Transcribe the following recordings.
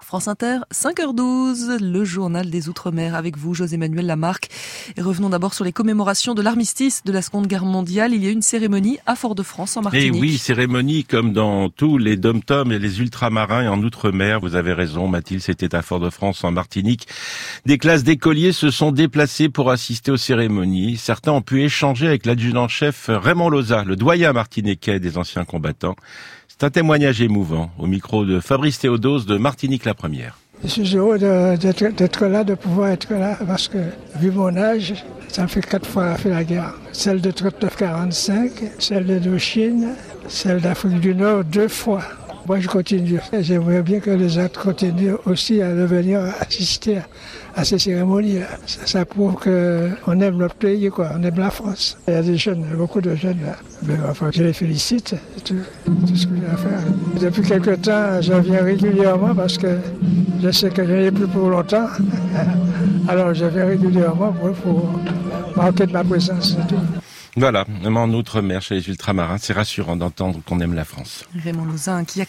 France Inter, 5h12, le journal des Outre-mer avec vous, José-Manuel Lamarque. Et revenons d'abord sur les commémorations de l'armistice de la Seconde Guerre mondiale. Il y a eu une cérémonie à Fort-de-France, en Martinique. Et oui, cérémonie comme dans tous les dom-toms et les ultramarins et en Outre-mer. Vous avez raison, Mathilde, c'était à Fort-de-France, en Martinique. Des classes d'écoliers se sont déplacées pour assister aux cérémonies. Certains ont pu échanger avec l'adjudant-chef Raymond Loza, le doyen martiniquais des anciens combattants. C'est un témoignage émouvant, au micro de Fabrice Théodose de Martinique la Première. Je suis heureux d'être là, de pouvoir être là, parce que, vu mon âge, ça fait 4 fois fait la guerre. Celle de 39-45, celle d'Indochine, celle d'Afrique du Nord 2 fois. Moi, je continue. J'aimerais bien que les autres continuent aussi à venir assister à ces cérémonies-là. Ça prouve qu'on aime notre pays, quoi. On aime la France. Il y a des jeunes, beaucoup de jeunes là. Mais enfin, je les félicite, c'est tout ce que j'ai à faire. Depuis quelque temps, je viens régulièrement parce que je sais que je n'ai plus pour longtemps. Alors, je viens régulièrement pour marquer de ma présence, c'est tout. Voilà, même en Outre-mer, chez les ultramarins, c'est rassurant d'entendre qu'on aime la France. Raymond Loza, qui a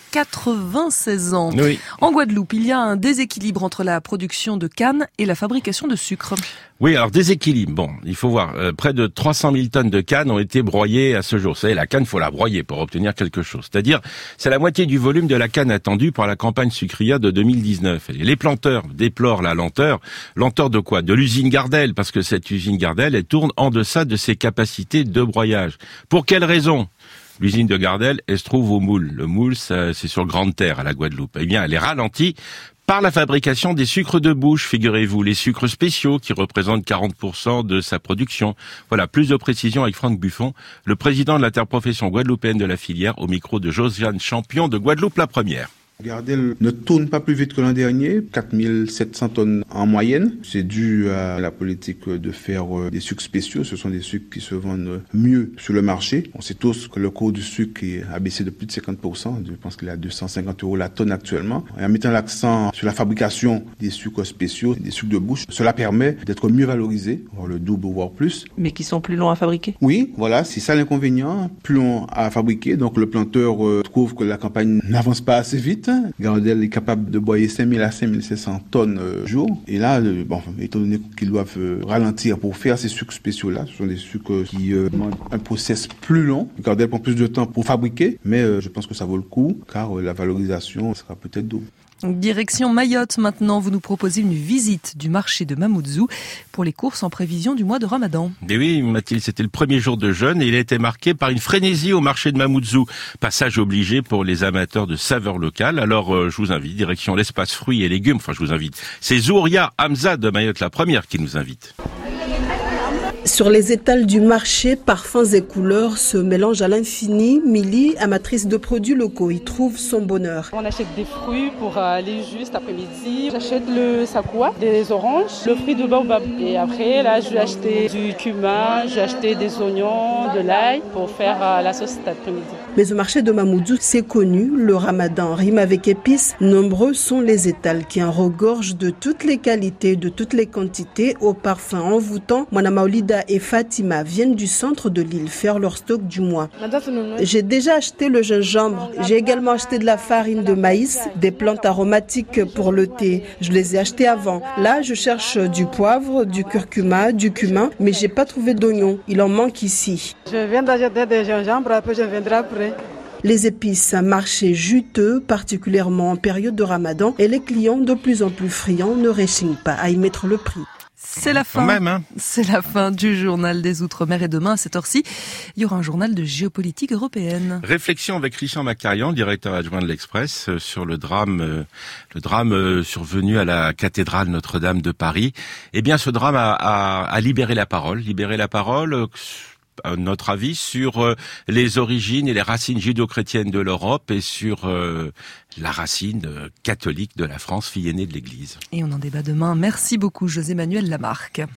96 ans. Oui. En Guadeloupe, il y a un déséquilibre entre la production de canne et la fabrication de sucre. Oui, alors déséquilibre. Bon, il faut voir. Près de 300 000 tonnes de canne ont été broyées à ce jour. Vous savez, la canne, faut la broyer pour obtenir quelque chose. C'est-à-dire, c'est la moitié du volume de la canne attendue par la campagne sucrière de 2019. Et les planteurs déplorent la lenteur. Lenteur de quoi? De l'usine Gardel, parce que cette usine Gardel, elle tourne en deçà de ses capacités de broyage. Pour quelle raison? L'usine de Gardel, elle se trouve au Moule. Le Moule, c'est sur Grande Terre, à la Guadeloupe. Eh bien, elle est ralentie par la fabrication des sucres de bouche, figurez-vous, les sucres spéciaux qui représentent 40% de sa production. Voilà, plus de précisions avec Franck Buffon, le président de l'interprofession guadeloupéenne de la filière, au micro de Josiane Champion de Guadeloupe la Première. Gardel ne tourne pas plus vite que l'an dernier, 4700 tonnes en moyenne. C'est dû à la politique de faire des sucres spéciaux. Ce sont des sucres qui se vendent mieux sur le marché. On sait tous que le cours du sucre a baissé de plus de 50%. Je pense qu'il est à 250 € la tonne actuellement. Et en mettant l'accent sur la fabrication des sucres spéciaux, des sucres de bouche, cela permet d'être mieux valorisé, voire le double, voire plus. Mais qui sont plus longs à fabriquer? Oui, voilà, c'est ça l'inconvénient. Plus long à fabriquer. Donc le planteur trouve que la campagne n'avance pas assez vite. Gardel est capable de broyer 5000 à 5500 tonnes jour. Et là, étant donné qu'ils doivent ralentir pour faire ces sucres spéciaux-là, ce sont des sucres qui demandent un process plus long. Gardel prend plus de temps pour fabriquer, mais je pense que ça vaut le coup, car la valorisation sera peut-être double. Direction Mayotte maintenant, vous nous proposez une visite du marché de Mamoudzou pour les courses en prévision du mois de Ramadan. Et oui, Mathilde, c'était le premier jour de jeûne et il a été marqué par une frénésie au marché de Mamoudzou. Passage obligé pour les amateurs de saveurs locales. Alors, je vous invite, direction l'espace fruits et légumes. Enfin, je vous invite. C'est Zouria Hamza de Mayotte la Première qui nous invite. Sur les étals du marché, parfums et couleurs se mélangent à l'infini. Milly, amatrice de produits locaux, y trouve son bonheur. On achète des fruits pour aller juste après-midi. J'achète le sakoua, des oranges, le fruit de baobab. Et après, là, je vais acheter du cumin, je vais acheter des oignons, de l'ail pour faire la sauce cet après-midi. Mais au marché de Mamoudzou, c'est connu, le ramadan rime avec épices. Nombreux sont les étals qui en regorgent de toutes les qualités, de toutes les quantités, aux parfums envoûtants. Mwana Maolida et Fatima viennent du centre de l'île faire leur stock du mois. J'ai déjà acheté le gingembre. J'ai également acheté de la farine de maïs, des plantes aromatiques pour le thé. Je les ai achetées avant. Là, je cherche du poivre, du curcuma, du cumin, mais j'ai pas trouvé d'oignon. Il en manque ici. Je viens d'acheter des gingembre, après je viendrai après. Les épices, un marché juteux, particulièrement en période de Ramadan, et les clients de plus en plus friands ne réchignent pas à y mettre le prix. C'est la fin. C'est la fin du journal des Outre-mer et demain à cette heure-ci, il y aura un journal de géopolitique européenne. Réflexion avec Christian Macarian, directeur adjoint de l'Express, sur le drame survenu à la cathédrale Notre-Dame de Paris. Eh bien, ce drame a libéré la parole. À notre avis, sur les origines et les racines judéo-chrétiennes de l'Europe et sur la racine catholique de la France, fille aînée de l'Église. Et on en débat demain. Merci beaucoup, José-Manuel Lamarque.